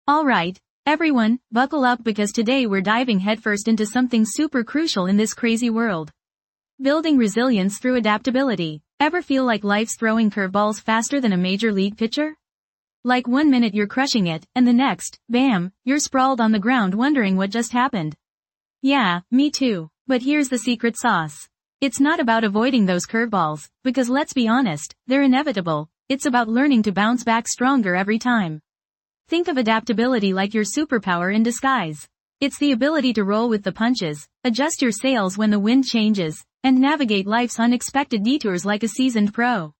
Alright, everyone, buckle up because today we're diving headfirst into something super crucial in this crazy world. Building resilience through adaptability. Ever feel like life's throwing curveballs faster than a major league pitcher? Like one minute you're crushing it, and the next, bam, you're sprawled on the ground wondering what just happened. Yeah, me too. But here's the secret sauce. It's not about avoiding those curveballs, because let's be honest, they're inevitable. It's about learning to bounce back stronger every time. Think of adaptability like your superpower in disguise. It's the ability to roll with the punches, adjust your sails when the wind changes, and navigate life's unexpected detours like a seasoned pro.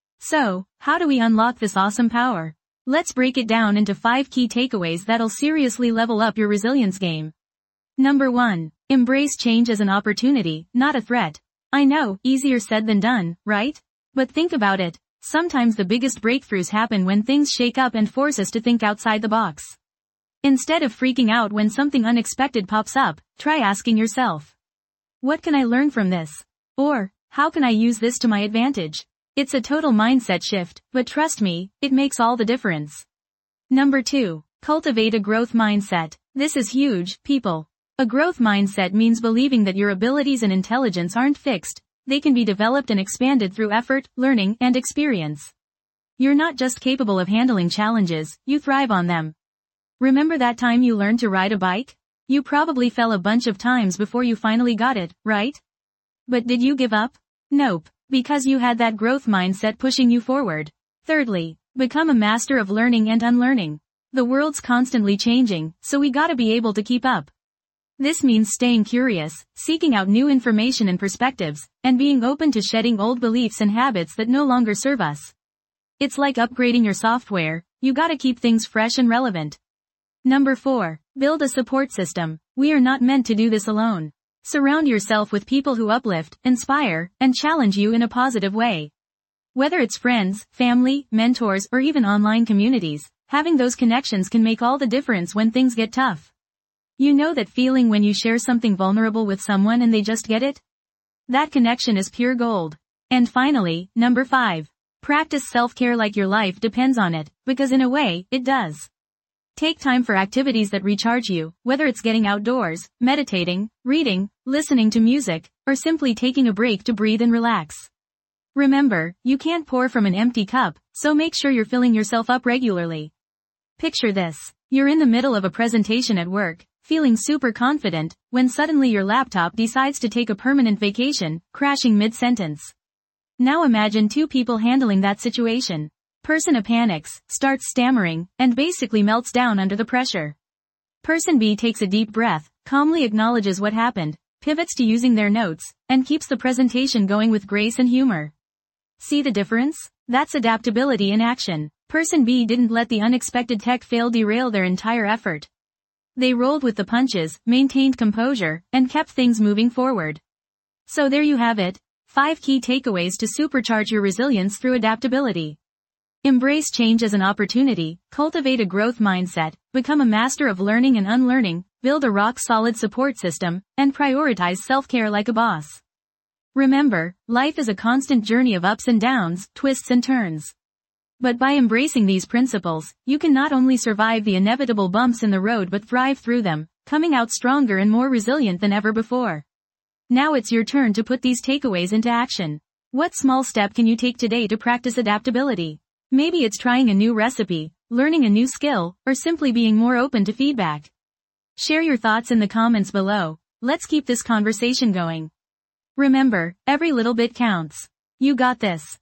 So, how do we unlock this awesome power? Let's break it down into 5 key takeaways that'll seriously level up your resilience game. Number 1. Embrace change as an opportunity, not a threat. I know, easier said than done, right? But think about it. Sometimes the biggest breakthroughs happen when things shake up and force us to think outside the box. Instead of freaking out when something unexpected pops up, try asking yourself, what can I learn from this? Or, how can I use this to my advantage? It's a total mindset shift, but trust me, it makes all the difference. Number 2. Cultivate a growth mindset. This is huge, people. A growth mindset means believing that your abilities and intelligence aren't fixed. They can be developed and expanded through effort, learning, and experience. You're not just capable of handling challenges, you thrive on them. Remember that time you learned to ride a bike? You probably fell a bunch of times before you finally got it, right? But did you give up? Nope, because you had that growth mindset pushing you forward. Thirdly, become a master of learning and unlearning. The world's constantly changing, so we gotta be able to keep up. This means staying curious, seeking out new information and perspectives, and being open to shedding old beliefs and habits that no longer serve us. It's like upgrading your software, you gotta keep things fresh and relevant. Number 4. Build a support system. We are not meant to do this alone. Surround yourself with people who uplift, inspire, and challenge you in a positive way. Whether it's friends, family, mentors, or even online communities, having those connections can make all the difference when things get tough. You know that feeling when you share something vulnerable with someone and they just get it? That connection is pure gold. And finally, number 5. Practice self-care like your life depends on it, because in a way, it does. Take time for activities that recharge you, whether it's getting outdoors, meditating, reading, listening to music, or simply taking a break to breathe and relax. Remember, you can't pour from an empty cup, so make sure you're filling yourself up regularly. Picture this. You're in the middle of a presentation at work, feeling super confident, when suddenly your laptop decides to take a permanent vacation, crashing mid-sentence. Now imagine 2 people handling that situation. Person A panics, starts stammering, and basically melts down under the pressure. Person B takes a deep breath, calmly acknowledges what happened, pivots to using their notes, and keeps the presentation going with grace and humor. See the difference? That's adaptability in action. Person B didn't let the unexpected tech fail derail their entire effort. They rolled with the punches, maintained composure, and kept things moving forward. So there you have it. 5 key takeaways to supercharge your resilience through adaptability. Embrace change as an opportunity, cultivate a growth mindset, become a master of learning and unlearning, build a rock-solid support system, and prioritize self-care like a boss. Remember, life is a constant journey of ups and downs, twists and turns. But by embracing these principles, you can not only survive the inevitable bumps in the road but thrive through them, coming out stronger and more resilient than ever before. Now it's your turn to put these takeaways into action. What small step can you take today to practice adaptability? Maybe it's trying a new recipe, learning a new skill, or simply being more open to feedback. Share your thoughts in the comments below. Let's keep this conversation going. Remember, every little bit counts. You got this.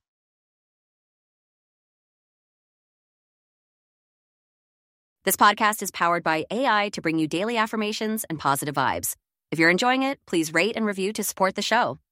This podcast is powered by AI to bring you daily affirmations and positive vibes. If you're enjoying it, please rate and review to support the show.